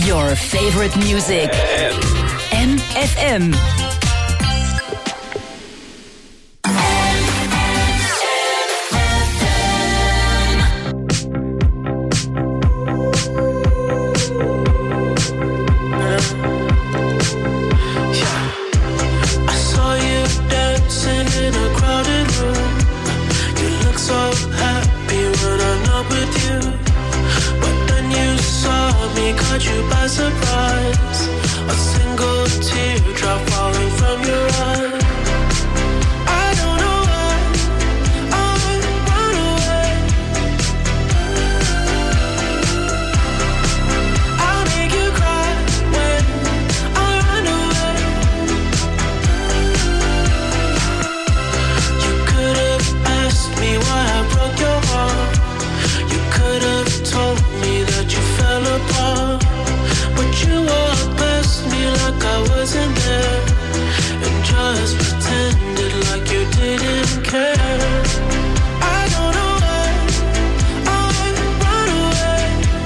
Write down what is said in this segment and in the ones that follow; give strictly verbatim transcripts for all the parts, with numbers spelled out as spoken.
Your favorite music. M F M. Caught you by surprise, a single teardrop falling from your eye. I don't know why I run away. I'll make you cry when I run away. You could have asked me why I broke your heart. You could have told me that you fell apart. But you walked past me like I wasn't there, and just pretended like you didn't care. I don't know why I run away.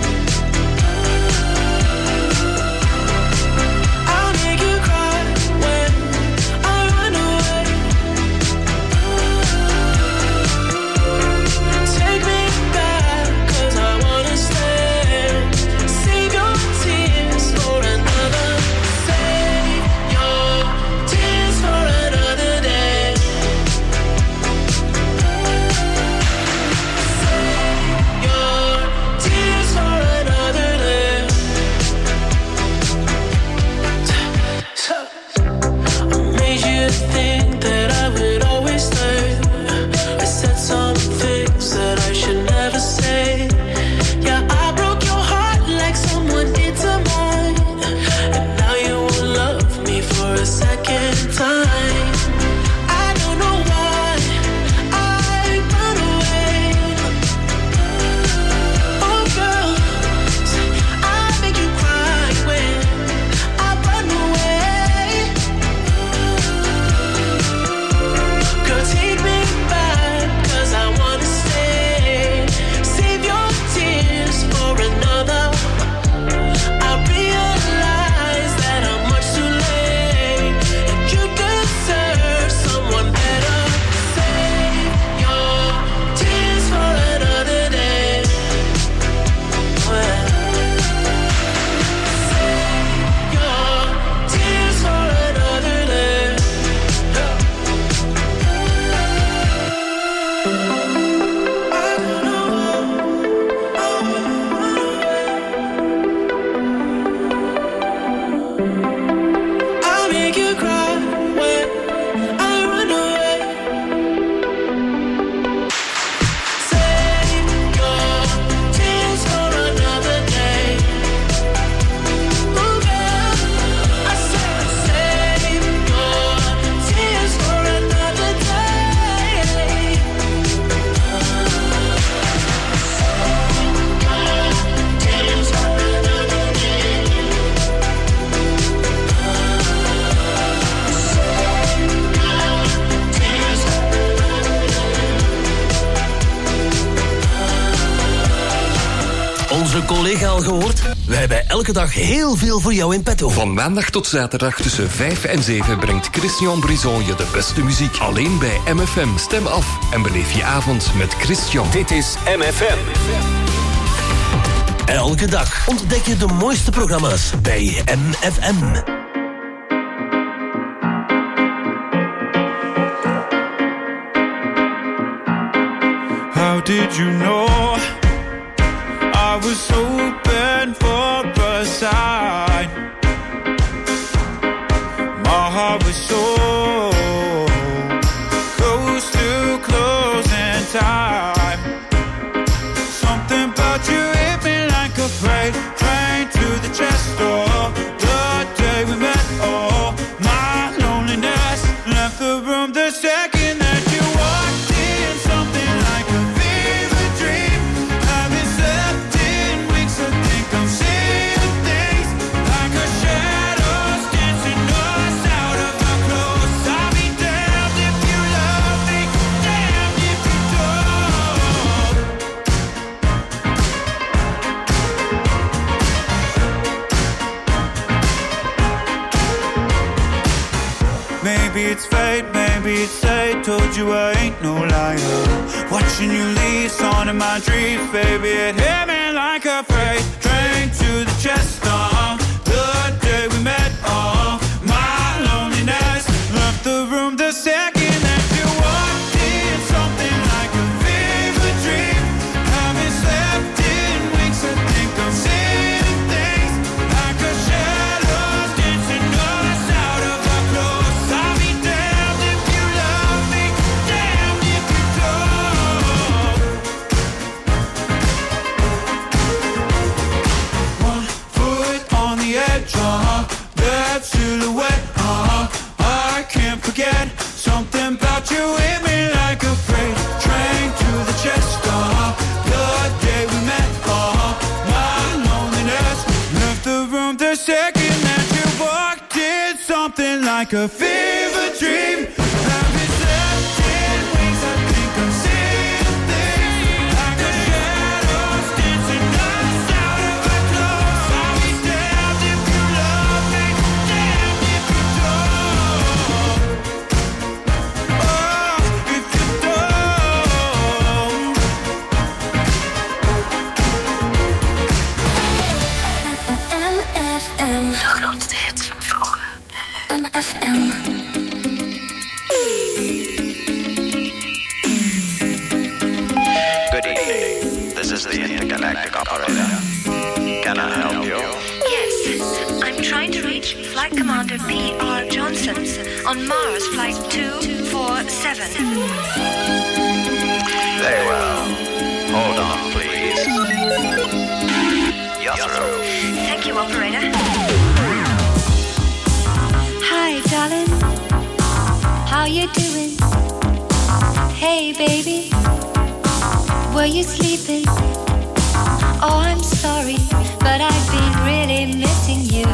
I'll make you cry when I run away. Take me back, 'cause I wanna stay. Save your tears for another. Save your tears for another day. Save your tears for another day. I made you think that I would always stay. I said some things that I should never say. Yeah, I broke your heart like someone did to mine, and now you won't love me for a second time. I don't know why I run away. Oh girl, I make you cry when I run away. Girl, take me back, 'cause I wanna stay. Save your tears for another. I realize that I'm much too late, and you deserve someone better. Save your tears for another day. Well, save your tears for another day. I don't know why I run away. I'll make you cry when I run away. Save your tears for another day. Oh girl, I said save your tears for another day. Tears for another day. Onze collega al gehoord? We hebben elke dag heel veel voor jou in petto. Van maandag tot zaterdag tussen vijf en zeven brengt Christian Brison je de beste muziek. Alleen bij M F M. Stem af en beleef je avond met Christian. Dit is M F M. Elke dag ontdek je de mooiste programma's bij M F M. How did you know I was open for a sign? My heart was so close to closing time. Something about you hit me like a freight train to the chest door. The day we met, oh, my loneliness left the room the second that you walked in. Something like a fever dream. Haven't slept in weeks, I think I'm seeing things like a shadows dancing us out of our clothes. it's fate, maybe it's fate. Told you I ain't no liar. Watching you leave, song in my dreams, baby. It hit me like a freight train to the chest. Uh, the day we met, uh, my loneliness left the room the second that you walked in. Something like a fever dream. Haven't slept in weeks. I think I'm seeing things like a shadow dancing us out of our clothes. I'll be damned if you love me, damned if you don't. One foot on the edge, uh-huh. That silhouette, uh-huh. I can't forget something about you hit me like a freight train to the chest, uh-huh. The day we met, uh-huh. My loneliness left the room the second that you walked in. Something like a fever dream. Haven't slept in weeks. I think I'm seeing things like a shadows dancing us out of our clothes. I'll be damned if you love me, damned if you don't. Oh, if you don't. M F M. De grootste hits van vroeger. M F M. Good evening. This is the intergalactic operator. Can I help you? Yes, I'm trying to reach Flight Commander P R Johnson on Mars Flight two four seven. Very well. Hold on, please. You're through. Thank you, operator. Hi, darling. How you doing? Hey, baby. Were you sleeping? Oh, I'm sorry, but I've been really missing you.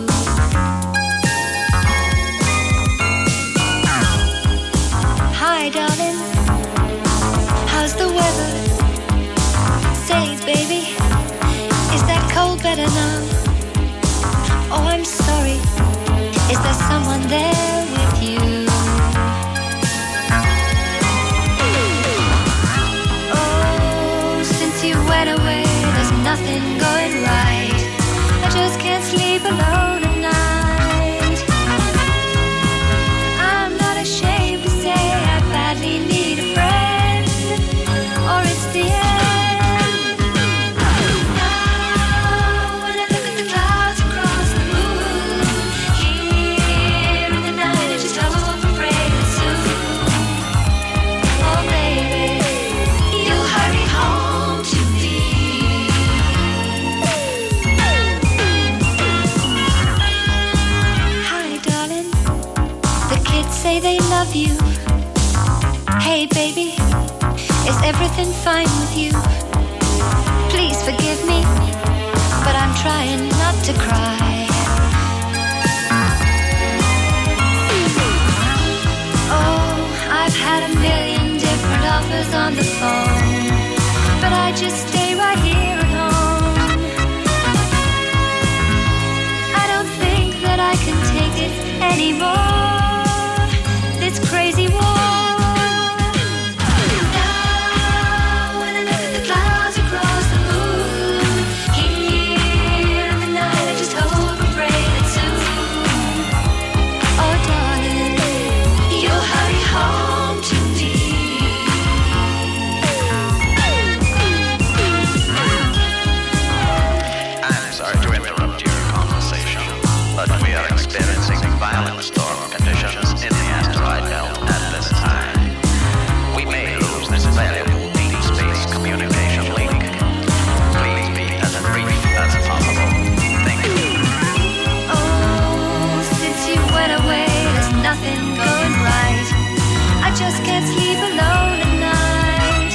Hi, darling. How's the weather? Say, baby, is that cold better now? Oh, I'm sorry. Is there someone there with you? Oh, since you went away, there's nothing going right. I just can't sleep alone at night. I'm not ashamed to say I badly need a friend, or it's the end. Now, when I look at the clouds across the moon, here in the night, I just hope and pray that soon, oh baby, you'll hurry home to me. Hi, darling. The kids say they love you. Hey, baby, is everything fine with you? Please forgive me, but I'm trying not to cry. Oh, I've had a million different offers on the phone, but I just stay right here at home. I don't think that I can take it anymore, this crazy war. Now, when I look at the clouds across the moon, here in the night, I just hope and pray that soon, oh darling, you'll hurry home to me. I'm sorry to interrupt your conversation, but we are experiencing violent storm conditions in the asteroid belt at this time. We may lose this valuable deep space communication link. Please be as brief as possible. Thank you. Oh, since you went away, there's nothing going right. I just can't sleep alone at night.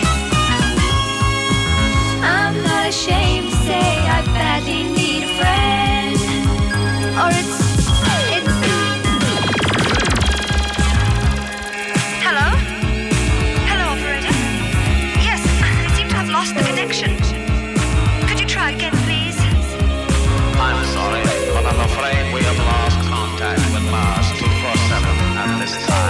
I'm not ashamed to say I badly need a friend, or it's, it's. Hello? Hello, operator? Yes, I seem to have lost the connection. Could you try again, please? I'm sorry, but I'm afraid we have lost contact with Mars two four seven at this time.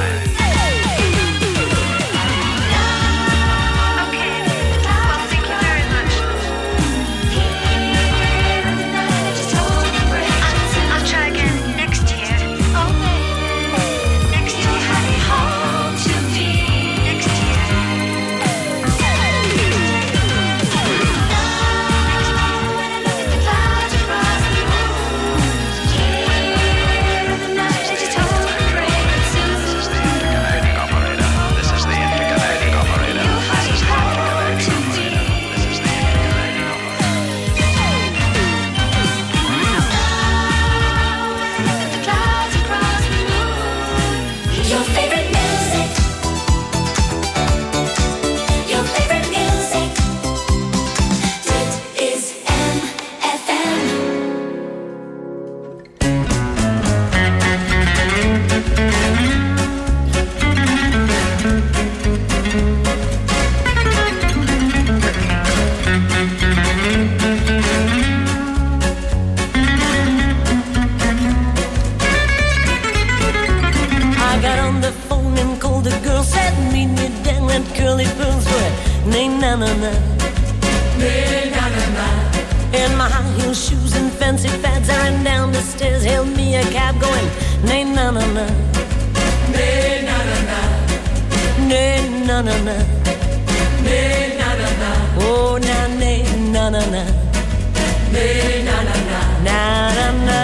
na. Nay, na, na, na. In my high heel shoes and fancy fads, I ran down the stairs, hailed me a cab going, nay, na, na, na. Nay, na, na, na. Nay, na, na, na. Nay, na, na, na. Oh, na, nay, na, na, na. Nay, na, na, na. Na, na, na.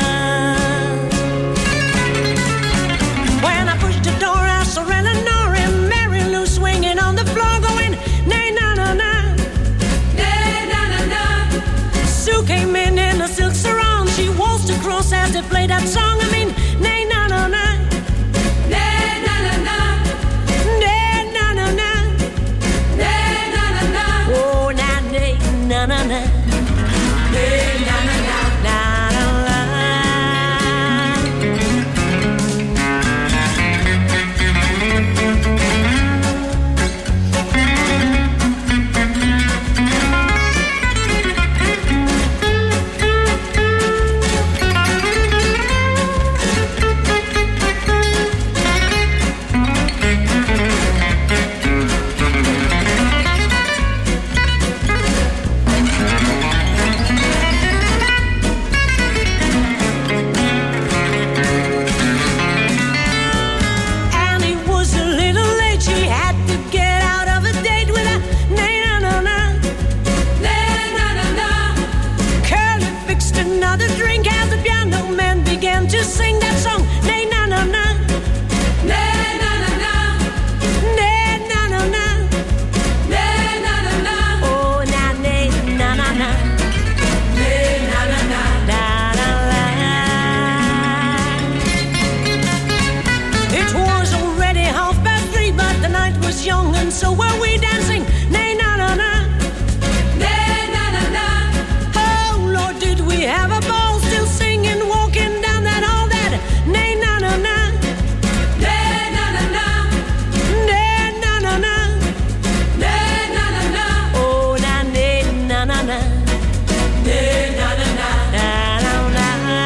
When I pushed the door, I saw Eleanor and Mary Lou swinging on the floor going, nay, na, na, na. Nay, na, na, na. Sue came in in a silk sarong. She waltzed across as they played that song. I mean, nay, na, na, na. Nay, na, na, na. Nay, na, na, na. Nay, na, na, na. Oh, na, nay, na, na, na. Nay, na, na, na. Na, na, na. To sing that song, nay na na na, nay na na na, nay na na na, nay na na na, oh na nay na na na, nay na na na, na na na. It was already half past three, but the night was young, and so were we dancing, nay na na na, nay na na na. Oh Lord, did we have a ball, still singing, walking. Nay na na na, nay na na na, nay na na na, nay na na na, oh na nay na na na, nay na na na, na na na.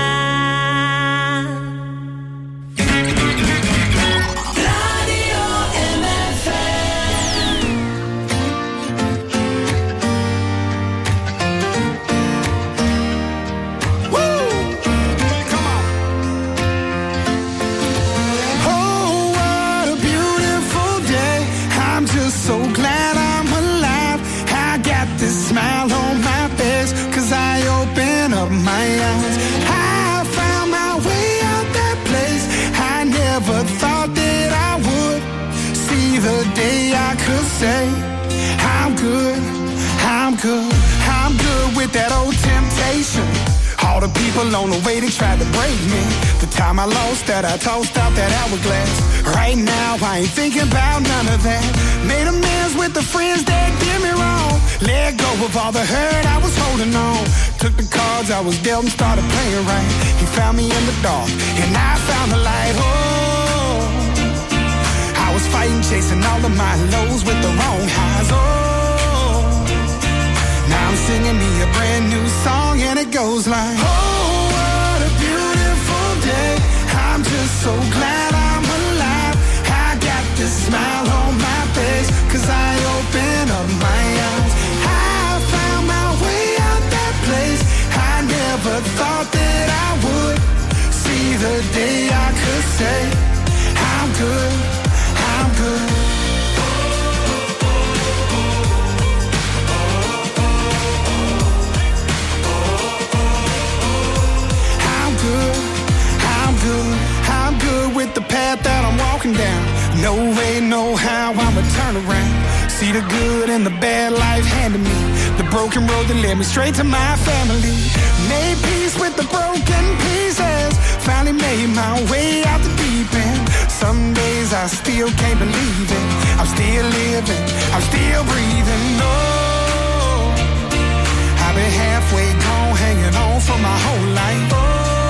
Radio M F M. Woo! Come on. I'm just so glad I'm alive. I got this smile on my face, cause I open up my eyes. I found my way out that place. I never thought that I would see the day I could say I'm good, I'm good, I'm good with that old temptation. All the people on the way, they tried to break me. The time I lost that, I tossed out that hourglass. Right now, I ain't thinking about none of that. Made amends with the friends that did me wrong. Let go of all the hurt I was holding on. Took the cards I was dealt and started playing right. He found me in the dark, and I found the light. Oh, I was fighting, chasing all of my lows with the wrong highs. Oh, now I'm singing me a brand new song, and it goes like, oh, what a beautiful day. I'm just so glad I'm alive. I got this smile on my face, cause I open up my eyes. I found my way out that place. I never thought that I would see the day I could say I'm good, I'm good. I'm good, I'm good with the path that I'm walking down. No way, no how, I'ma turn around. See the good and the bad life handed me. The broken road that led me straight to my family. Made peace with the broken pieces. Finally made my way out the deep end. Some days I still can't believe it. I'm still living, I'm still breathing. No, I've been halfway gone, hanging on for my whole life. Oh,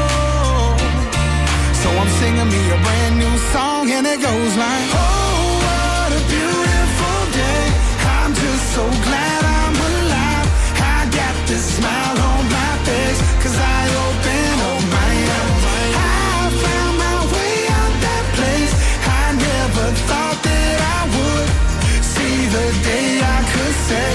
so I'm singing me a brand new song, and it goes like, oh, what a beautiful day. I'm just so glad I'm alive. I got this smile on my face, cause I open up my eyes. I found my way out that place. I never thought that I would see the day I could say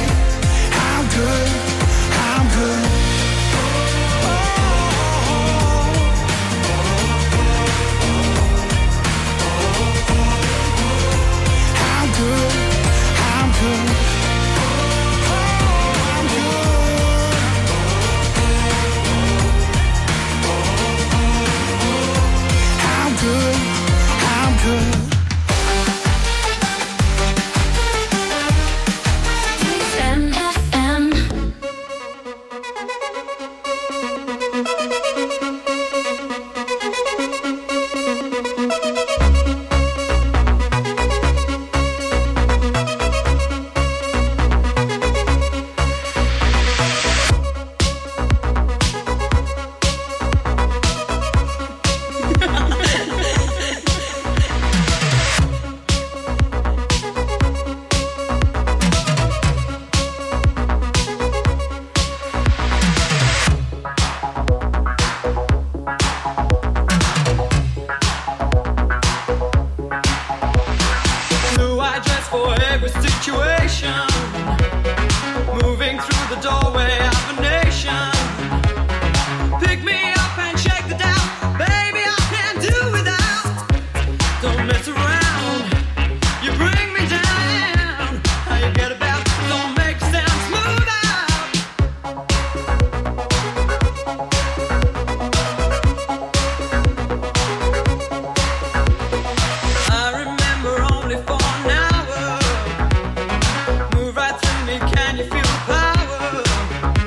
Can you feel the power?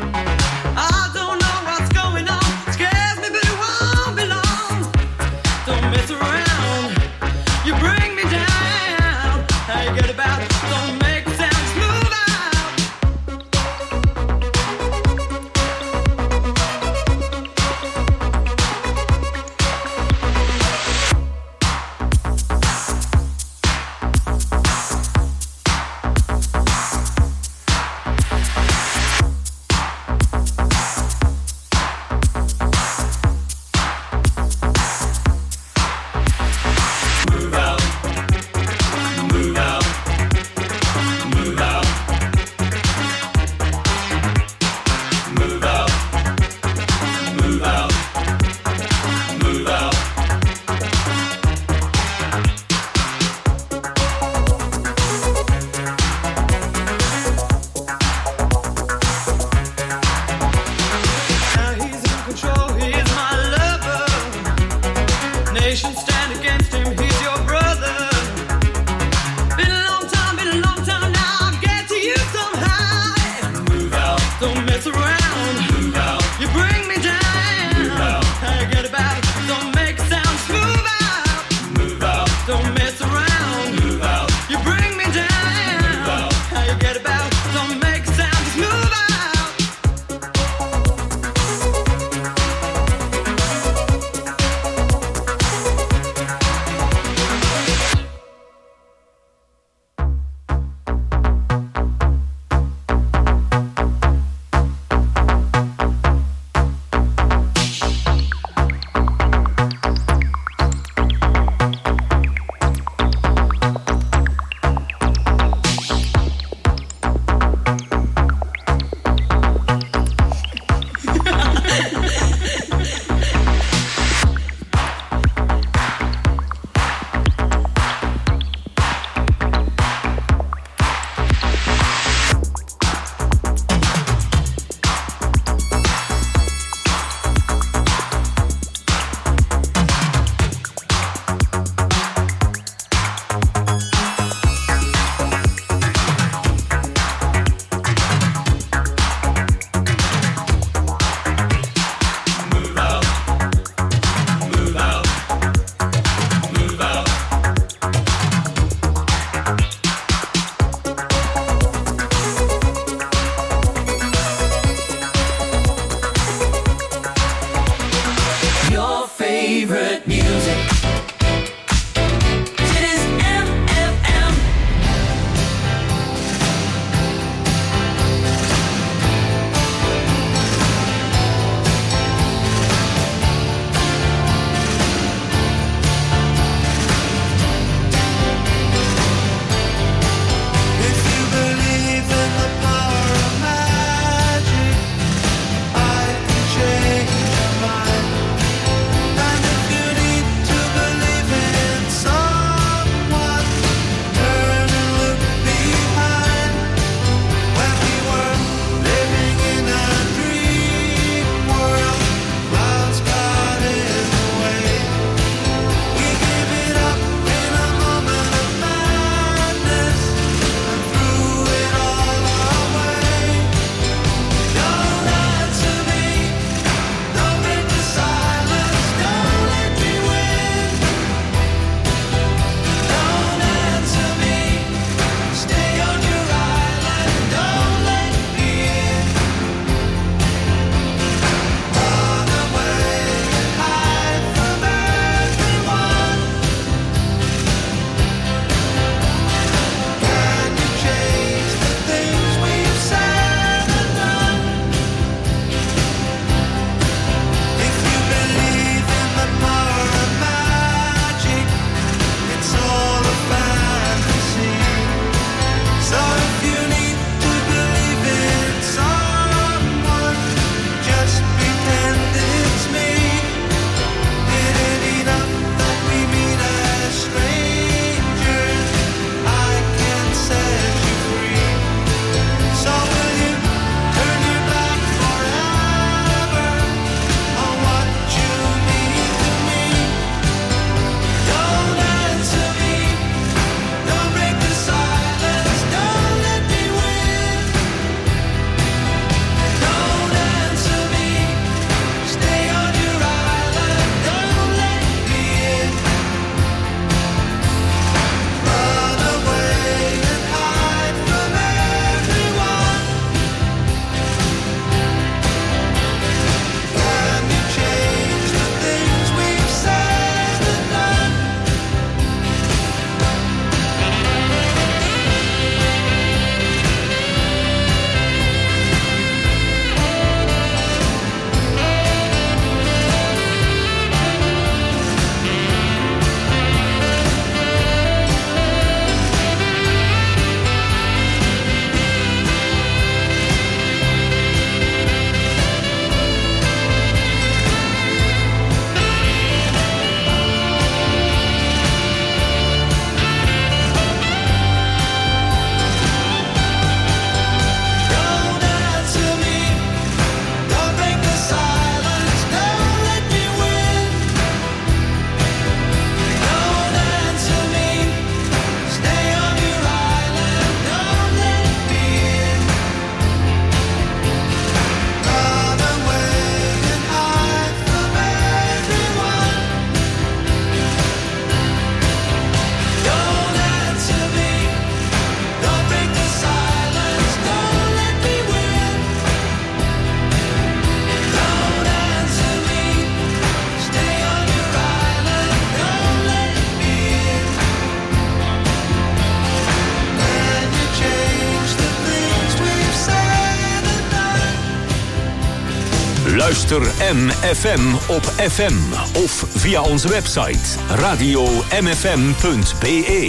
Luister M F M op F M of via onze website radio m f m punt b e.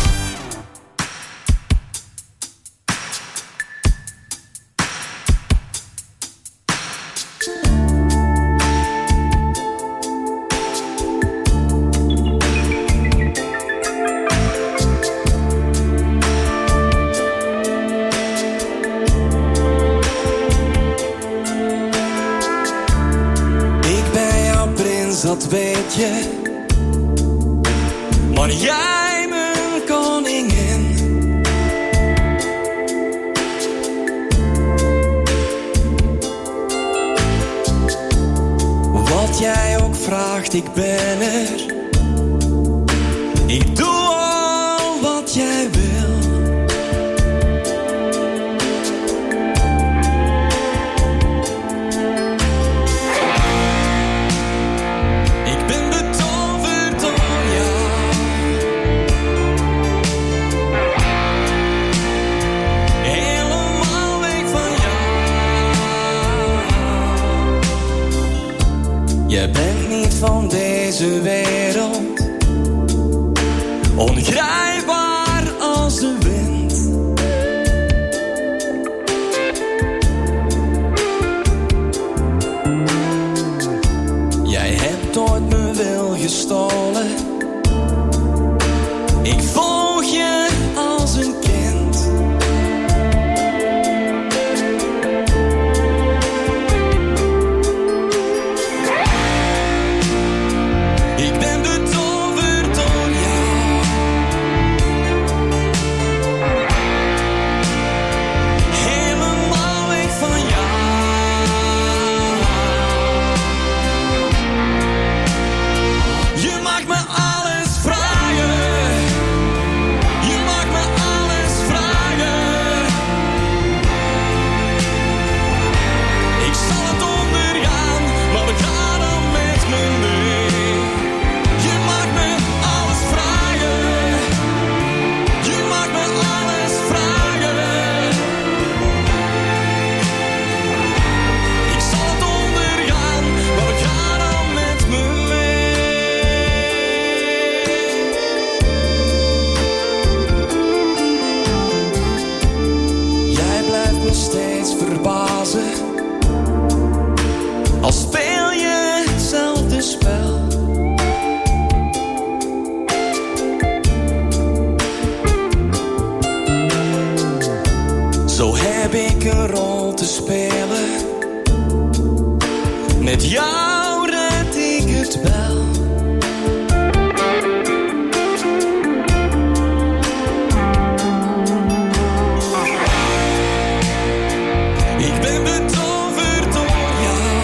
Dat weet je, maar jij mijn koningin. Wat jij ook vraagt, ik ben er. Ik doe al wat jij wil. Je bent niet van deze wereld, ongrijpbaar als de wind. Jij hebt ooit mijn wil gestolen, ik volg je als een kind. Als speel je hetzelfde spel. Zo heb ik een rol te spelen. Met jou red ik het wel. Ik ben betoverd door jou.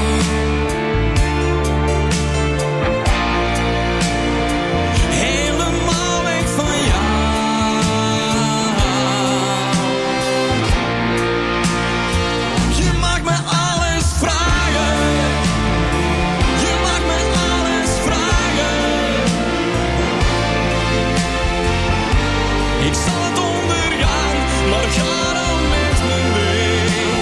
Helemaal weg van jou. Je maakt me alles vragen. Je maakt me alles vragen. Ik zal het ondergaan, maar ga dan met me mee.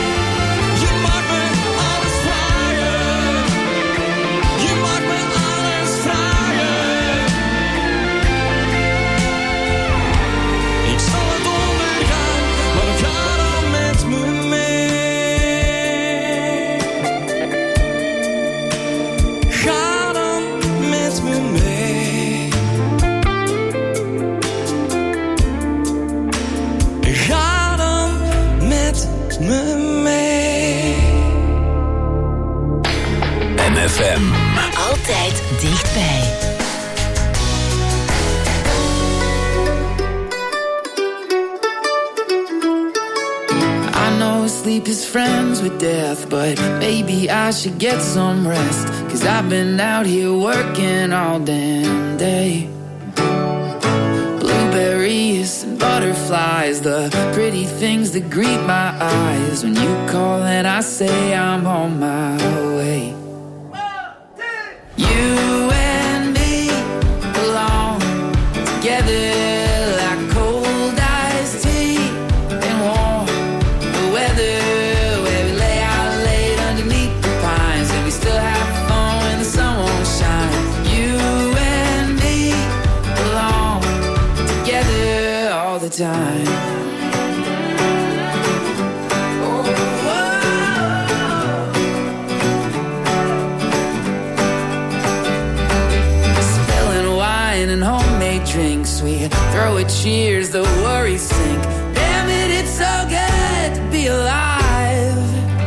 M F M. Altijd dichtbij. I know sleep is friends with death, but maybe I should get some rest. Cause I've been out here working all damn day. Blueberries and butterflies, the pretty things that greet my eyes. When you call and I say I'm on my way. You and me belong together like cold iced tea and warm the weather, where we lay out late underneath the pines and time. Spilling wine and homemade drinks, we throw a cheers, the worries sink. Damn it, it's so good to be alive.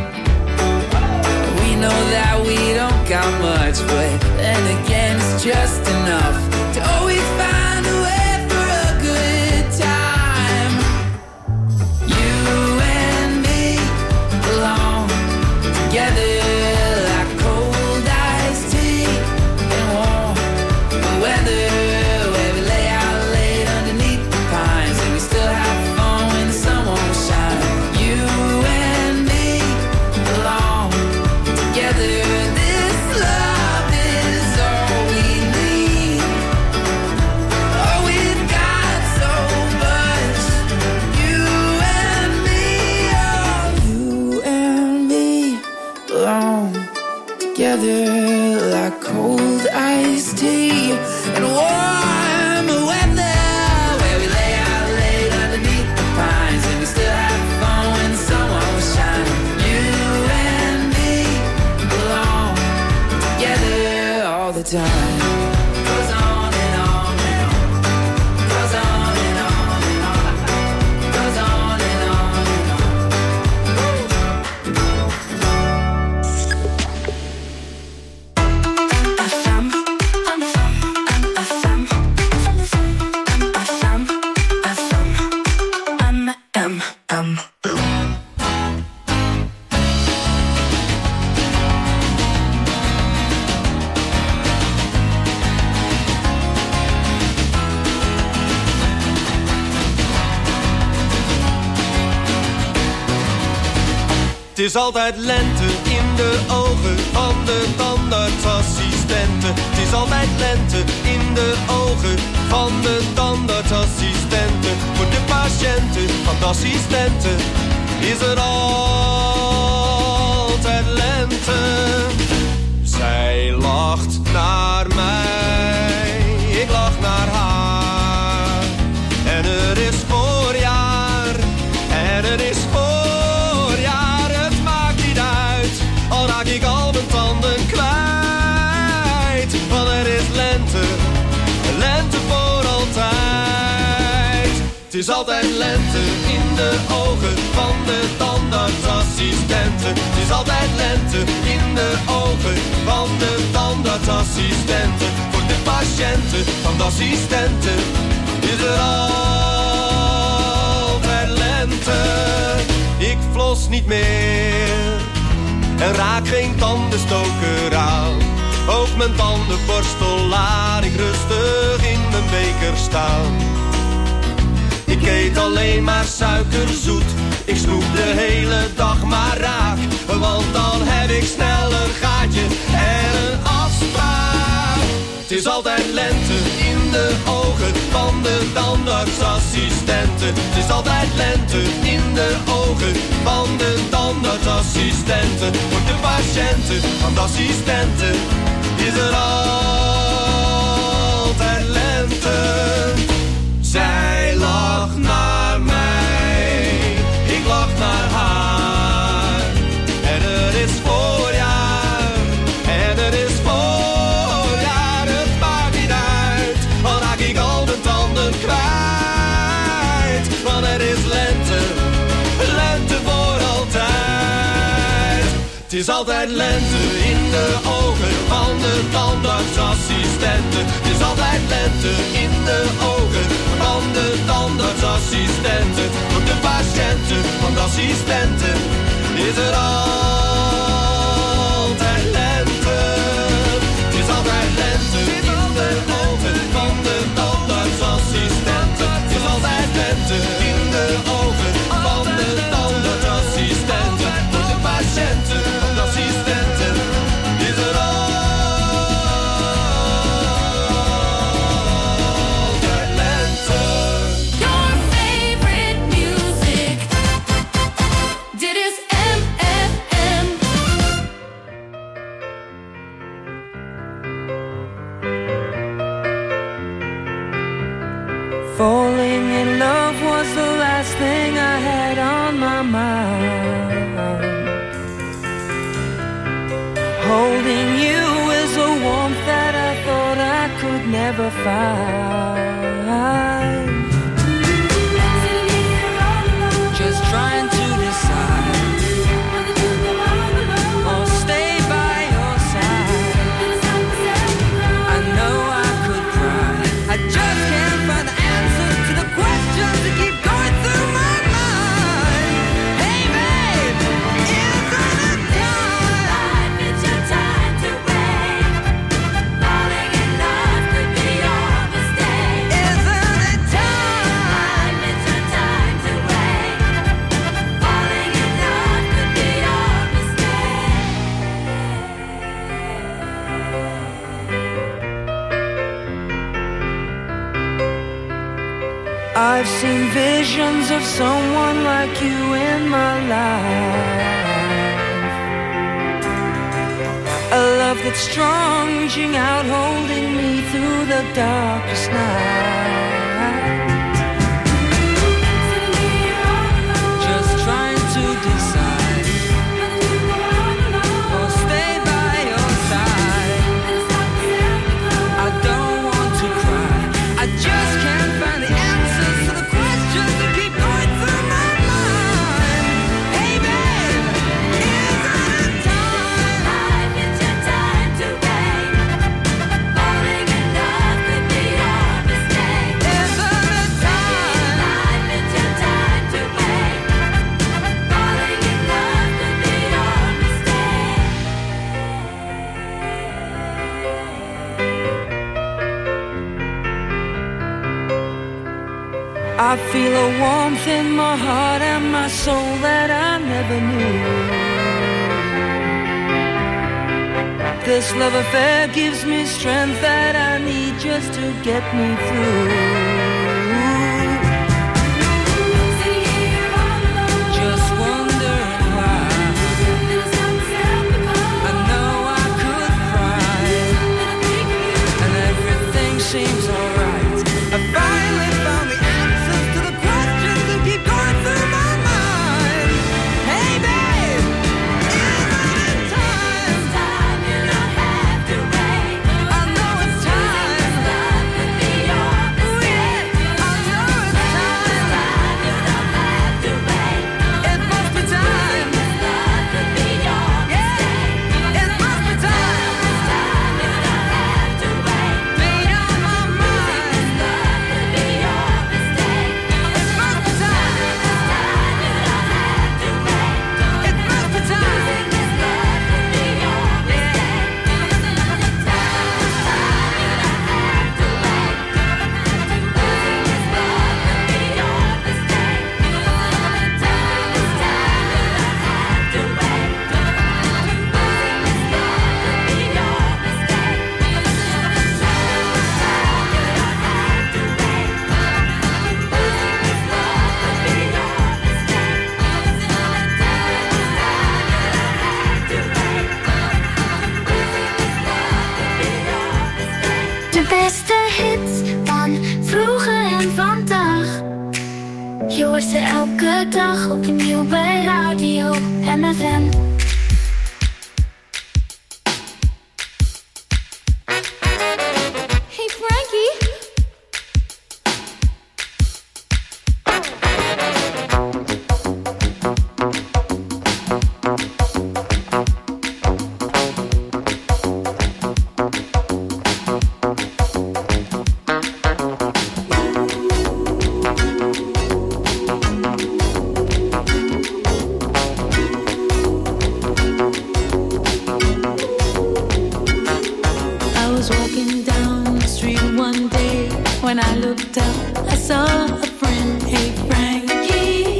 We know that we don't got much, but then again it's just enough to always find a way for a good time. You and me belong together like cold iced tea and warm weather, where we lay out late underneath the pines and we still have fun when the sun won't shine. You and me belong together. This love is all we need. Oh, we've got so much. You and me, oh, you and me belong together like cold iced tea and warm weather, where we lay out late underneath the pines and we still have fun when the sun won't shine. You and me belong together all the time. Goes on and on and on. Goes on and on and on. Goes on and on and on. Het is altijd lente in de ogen van de tandartsassistenten. Het is altijd lente in de ogen van de tandartsassistenten. Voor de patiënten van de assistenten is er altijd lente. Zij lacht naar mij, ik lach naar haar. En er is voorjaar, en er is voorjaar. Al raak ik al mijn tanden kwijt. Want er is lente, lente voor altijd. Het is altijd lente in de ogen van de tandartsassistenten. Het is altijd lente in de ogen van de tandartsassistenten. Voor de patiënten van de assistenten is er altijd lente. Ik flos niet meer en raak geen tandenstoker aan. Ook mijn tandenborstel laat ik rustig in mijn beker staan. Ik eet alleen maar suikerzoet, ik snoep de hele dag maar raak. Want dan heb ik snel een gaatje en een afspraak. Het is altijd lente in de ogen van de tandartsassistenten. Het is altijd lente in de ogen van de tandartsassistenten. Voor de patiënten van de assistenten is er altijd lente. Zij lacht naar mij, ik lach naar haar. En er is voorjaar, en er is voorjaar. Het maakt niet uit, al raak ik al mijn tanden kwijt. Want er is lente, lente voor altijd. Het is altijd lente in de ogen van de tandartsassistenten. Het is altijd lente in de ogen van de tandartsassistenten. Voor de patiënten van de assistenten is er altijd lente. Het is altijd lente in de ogen van de tandartsassistenten. Het is altijd lente in de ogen van de tandartsassistenten. Voor de patiënten van de assistenten is er altijd lente. Your favorite music. Dit is in love was the last thing I had on my mind. Holding you is a warmth that I thought I could never find. Just trying to decide or stay by your side. I know I could cry, I just can't find the answers to the questions that keep going through my mind. Hey babe, isn't it time? Life is your time to wait. Falling in love could be your mistake. Isn't it time? Life is your time to wait. Falling in love could be your mistake. I've seen visions of someone like you in my life. A love that's strong, reaching out, holding me through the darkest night. Just trying to decide or stay by your side. I don't want to cry, I just can't find the answers to the questions that keep going through my mind. Hey babe, isn't it time? Life is your time to wait. Falling in love could be your mistake. Isn't it time? Life is your time to wait. Falling in love could be your mistake. I feel a warmth in my heart and my soul that I never knew. This love affair gives me strength that I need just to get me through. Just wondering why. I know I could cry, and everything seems alright. I finally found the answers to the questions that keep going through my mind. Hey babe, isn't it time? It's time, you don't have to wait. I know it's time. Love could be your mistake. I know it's time. It's time, you don't have to wait. It must be time. Love could be your mistake. It must be time. It's time, you don't have to wait. Made up my mind. Love could be your mistake. It must be time. It's time, you don't have to wait. It must be time. This love could be your mistake. It's time, it's time, you don't have to wait. Losing this love could be your mistake. It's time, it's time, you don't have to wait. Losing this love could be your mistake. It's time, it's time, you don't have to wait. Losing this love could be your mistake. It's time, it's time, you don't have to wait. Losing this love could be your mistake. De beste hits van vroeger en vandaag. Je hoort ze elke dag opnieuw bij Radio M F M. Hey Frankie. I was walking down the street one day. When I looked up, I saw a friend. Hey Frankie,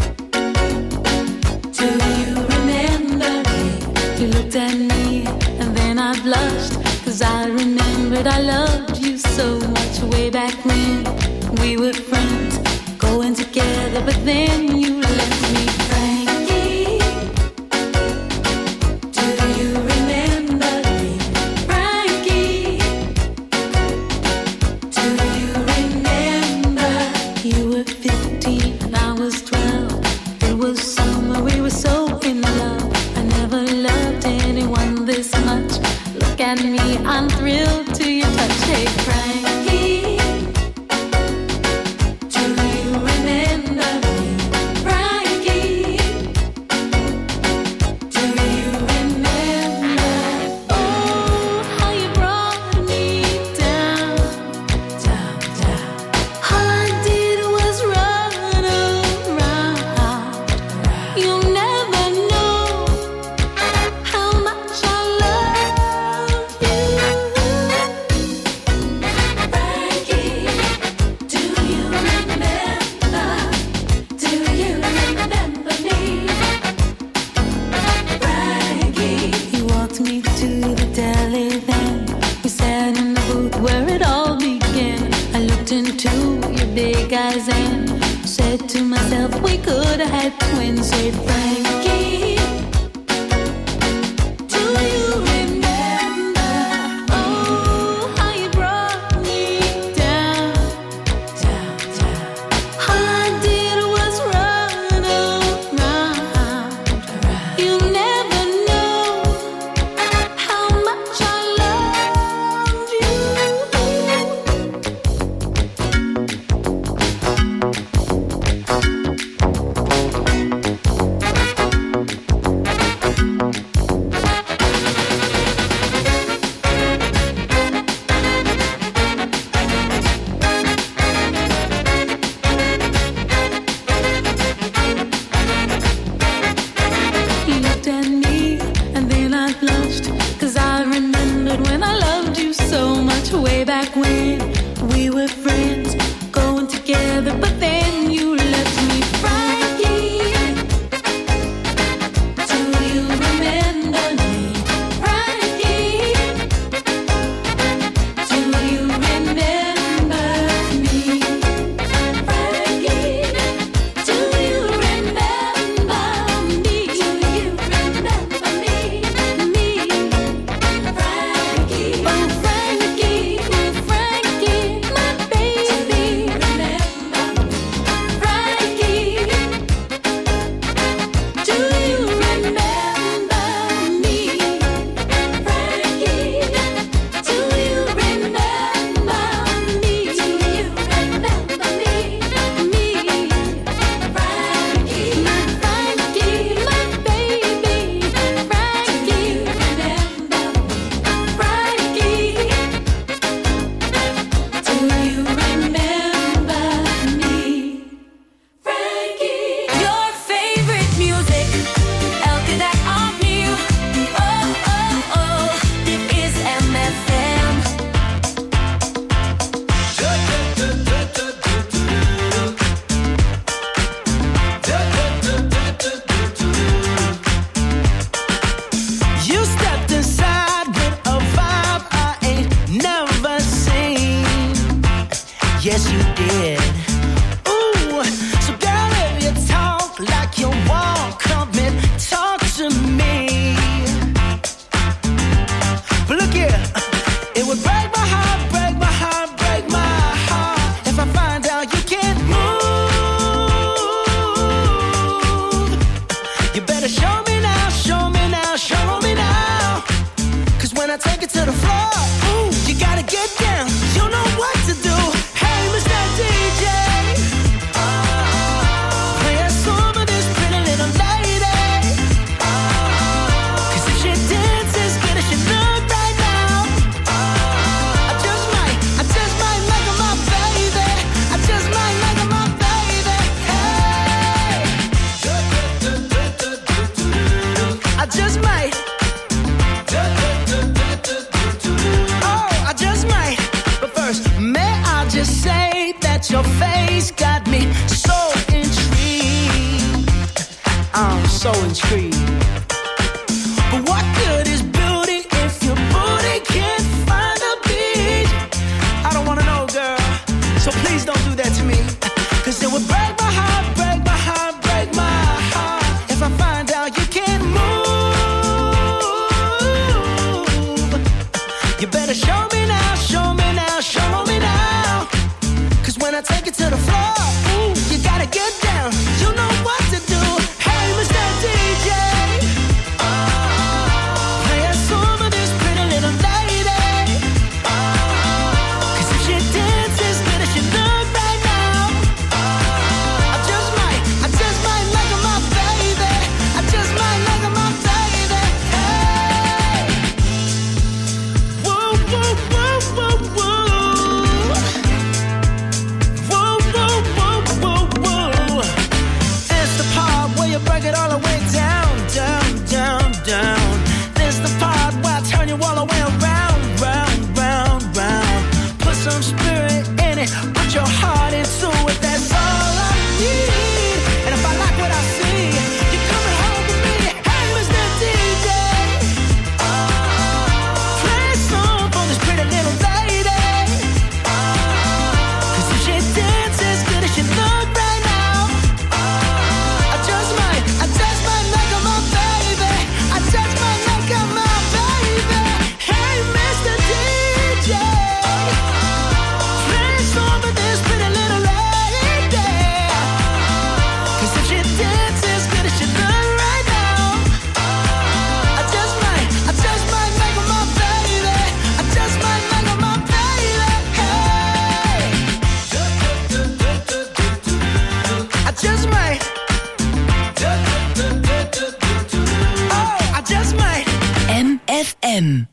do you remember me? You looked at me and then I blushed, 'cause I remembered I loved you so much way back when we were friends, going together, but then you left me. Frankie, do you remember me? Frankie, do you remember? You deli then. We sat in the booth where it all began. I looked into your big eyes and said to myself, we could have had twins. Said, Frankie, do you remember, oh, how you brought me down, down, down. All I did was run around. You never know how much I loved you. You looked at me and then I blushed, 'cause I remembered when I loved you so much way back when we were friends, going together, but then you left me. Frankie, do you remember me? Frankie, do you remember me? Frankie, do you remember me? Do you remember me? Me, Frankie, oh Frankie, oh Frankie, my baby. Remember me, Frankie. Do you remember me, Frankie? Do you remember me? Do you remember me? Me, Frankie, my Frankie, my baby, Frankie. Remember me, Frankie? Do you remember me, Frankie? Your favorite music, elke dag opnieuw. Oh, oh, oh, dit is M F M. You stepped inside with a vibe I ain't never seen. Yes, you did. Ooh, so girl, if you talk like you walk, come and talk to me. But look here, it would break my heart, break my heart, break my heart if I find out you can't move. You better show me now, show me now, show me now. 'Cause when I take it to the floor, ooh, you gotta get down. You know what to do. Hey, Mister D J, play a song of this pretty little lady. 'Cause if she dances good as she look right now, I just might, I just might make her my baby. I just might make her my baby. Hey, I just might. Oh, I just might. But first, may I just say that your face got me so intrigued. I'm so intrigued. But what good is beauty if your booty can't find a beat? I don't wanna know, girl. So please don't do that to me. 'Cause it would break my heart, break my heart, break my heart if I find out you can't move. You better show me now, show me now, show me now. 'Cause when I take it to the floor, ooh, you gotta get down. You know what to do. Hey, Mister D J, play a song of this pretty little lady. 'Cause if she dances good as she look right now, I just might, I just might make her my baby. I just might make her my baby. Hey, woo, woo, M.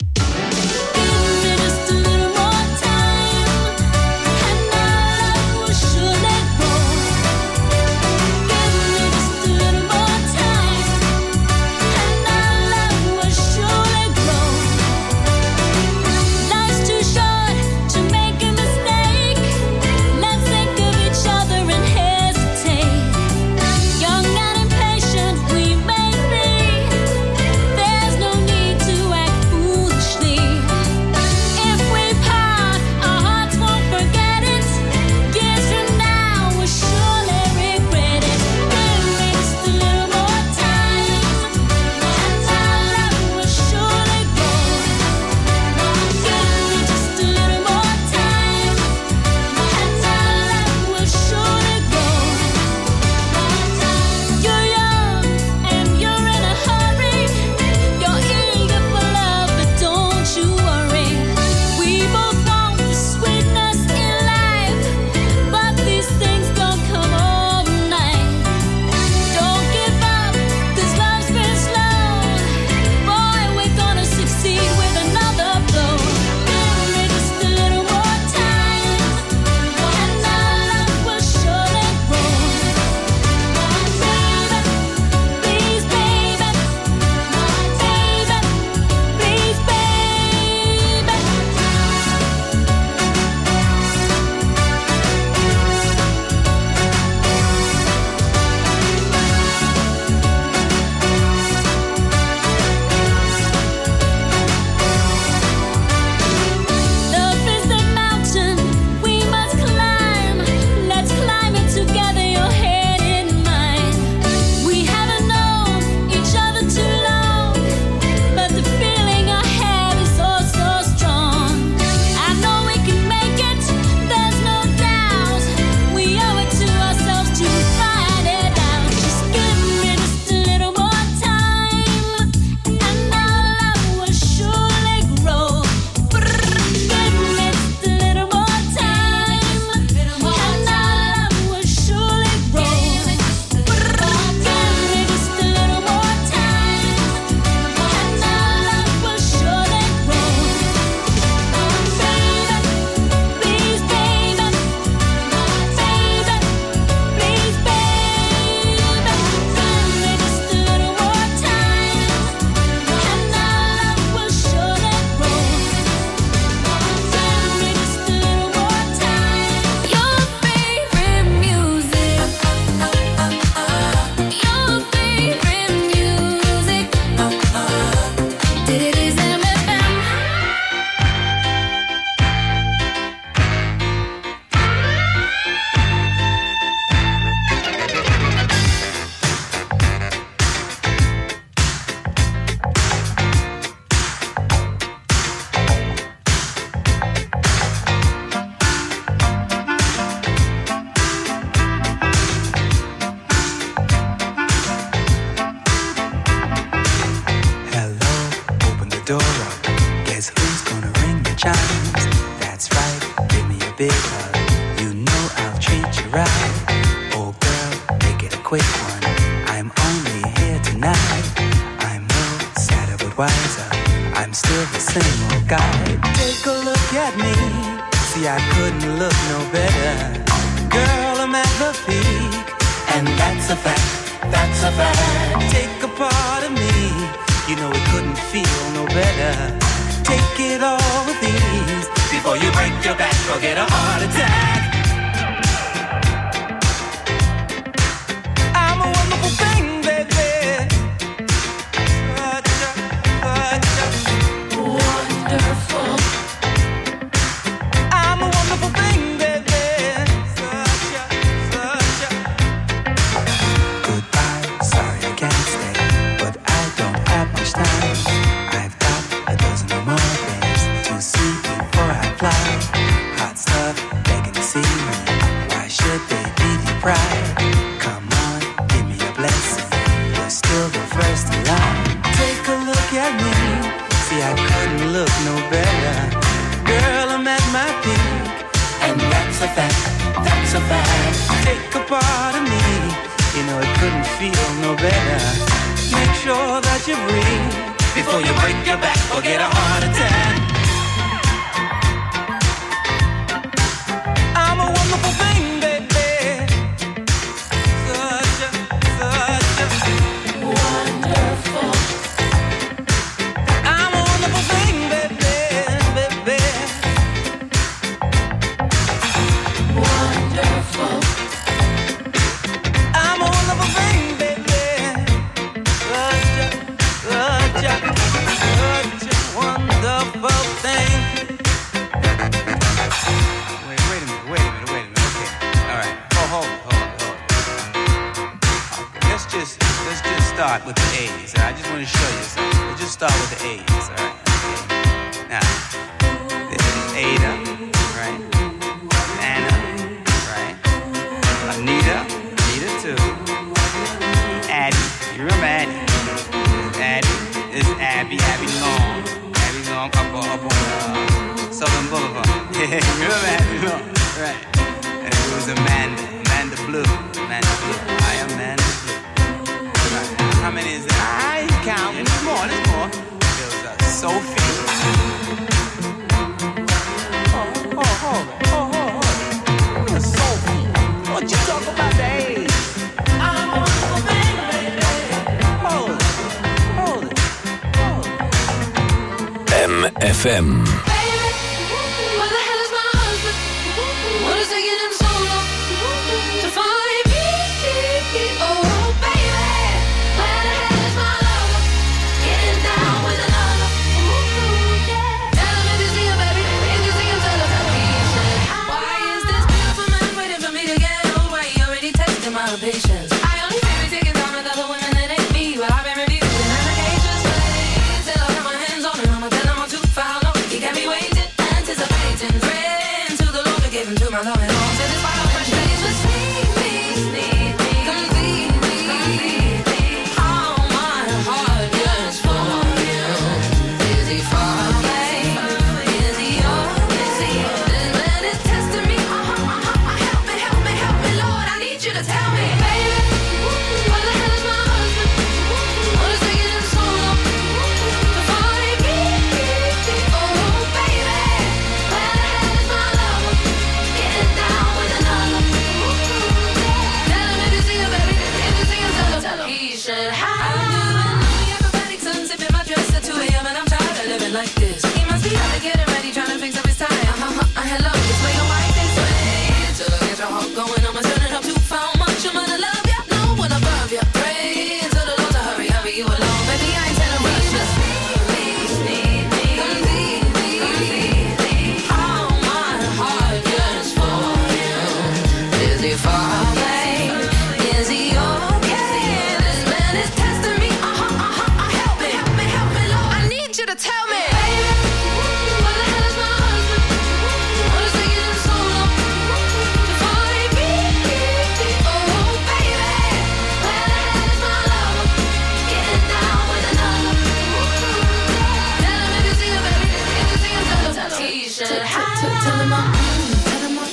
before you break your back or get a heart attack. I'm a wonderful thing, baby. Such a, such a wonderful. I'm a wonderful thing, baby, baby. Wonderful. I'm a wonderful thing, baby. Such a, such a, such a wonderful thing. Wait, wait a minute, wait a minute, wait a minute. Okay, all right. Oh, hold it, hold it, hold it. Okay, let's just let's just start with the A's. I just want to show you something. Let's just start with the A's. All right. Okay. Now, this is Ada, right? Anna, right? Anita, Anita too. Addie, you remember Addie? This is Addie. This is Abby, Abby Long. Abby Long up on, up on uh, Southern Boulevard. Yeah, you remember Abby Long? Right. And it was Amanda, Amanda Blue. Amanda Blue. I am Amanda Blue. Right. How many is it? I ain't counting. There's more, there's more. There was uh, Sophie. Oh, oh, hold it. Oh, hold it. Who is Sophie? What you talk about the age? I'm a wonderful thing, baby. Hold it. Hold it. Hold it. M F M. Where the hell is my husband? What is taking him so long to find me? Oh, baby, where the hell is my lover? Getting down with another. Tell him if you see him, baby. If you see him, tell him. Why is this beautiful man waiting for me to get old? Why he already tested my patience? I only fear he's taking time with other women that ain't me, but I've been refusing medications. Till I got my hands on him, I'ma tell him I'm too far long. He got me waiting, anticipating, praying to the Lord to give him to my Lord and all. Till this final fresh days will sneak me, sneak me, complete me. How my heart yearns for you. Is he far away? Is he yours? Is he? This man is testing me. Uh-huh, uh-huh. Help me, help me, help me, Lord. I need you to tell me, baby. Where the hell is my husband? What is taking him so long to find me? Oh, baby, where the hell is my lover? Getting down with another. Tell him if you see him, baby. If you see him, tell him, tell him. He should have. The acrobatic sun sipping my dress at two a.m. and I'm tired of living like this. He must be out to getting ready, trying to fix up his tie. Uh-huh, uh, hello, this way your wife is sway. Till I get your heart going, I'ma turn it up too far. Much I'm gonna love ya, no one above ya. Pray to the Lord to hurry, hurry you along. Baby, I ain't telling rush ya. Please, need me, complete me. How my heart yearns for you. Is he far away? Is he okay? This man is testing me. Uh-huh, uh-huh, uh, help me, help me, help me, Lord. I need you to tell me. Baby, where the hell is my husband? What is taking him so long to find me? Oh, baby, where the hell is my lover? Getting down with another. Tell him if you see him, baby. If you see him, tell him, tell him. He should have. Tell him I'm, tell him I'm,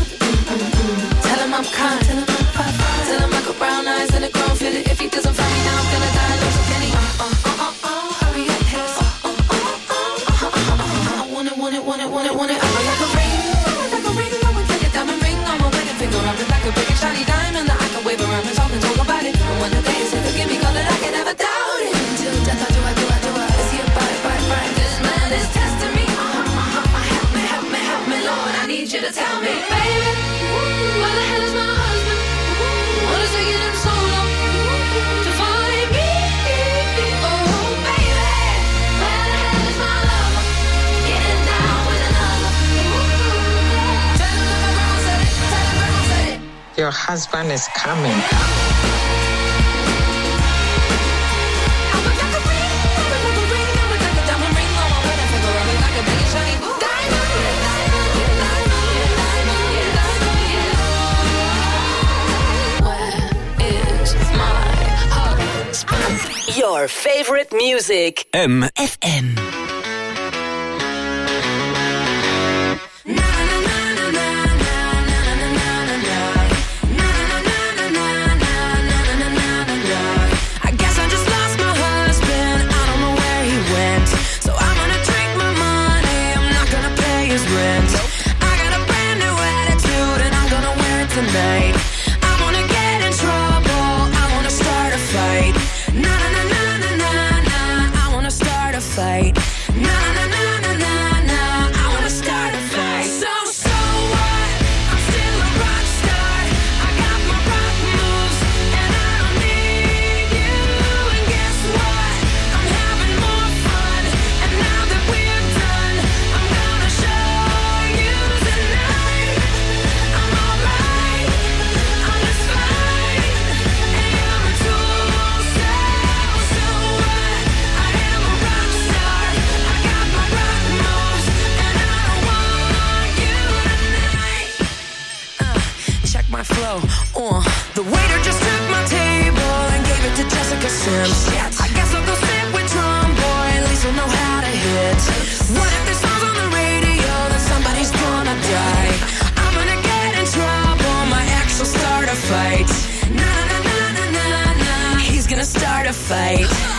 tell him I'm kind. Tell him I'm fine. Tell him I got brown eyes and a grown fitted. If he doesn't find me now, I'm gonna die. Lose a penny. Uh, uh, uh, uh, uh, hurry up, yes. Uh, uh, uh, uh, uh, uh, uh, uh, I want it, want it, want it, want it, want it. I would like a ring, I would like a ring, I would like a diamond ring on my wedding finger. I would like a big and shiny diamond that I can wave around and talk and talk about it. And when the day is here, forgive me, call it, I can never doubt it. Until death, I do, I do, I do, I is he a bite, bite, bite? This man is testing me. Uh-huh, uh-huh, uh, help me, help me, help me, Lord. I need you to tell me, baby, where the hell is my husband? What is taking him so long to find me? Oh, baby, where the hell is my lover? Getting down with another. Tell him that my grandma said it. Tell him grandma said it. Your husband is coming. I would like a ring, I would like a ring, I would like a diamond ring on my wedding finger. I would like a big and shiny diamond, diamond, diamond, diamond, Where is my husband? Your favorite music. M F M. I guess I just lost my husband. I don't know where he my flow. Uh, the waiter just took my table and gave it to Jessica Sims. Shit. I guess I'll go sit with Drum Boy, at least I'll know how to hit. What if this song's on the radio, then somebody's gonna die? I'm gonna get in trouble, my ex will start a fight. Na na na na na na, he's gonna start a fight.